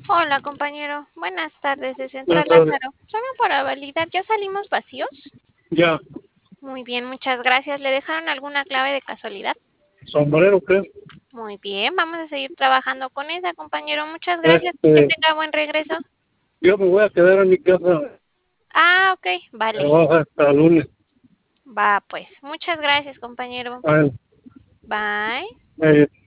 Hola, compañero. Buenas tardes de Central Buenas tardes. Lázaro. Solo para validar, ¿ya salimos vacíos? Ya, Muy bien, muchas gracias. ¿Le dejaron alguna clave de casualidad? sombrero, ¿qué? Muy bien, vamos a seguir trabajando con esa, compañero. Muchas gracias. Que Este, tenga buen regreso. yo me voy a quedar en mi casa, Ah, ok, vale. trabajo hasta lunes. Va, pues. Muchas gracias, compañero. Bueno, Bye.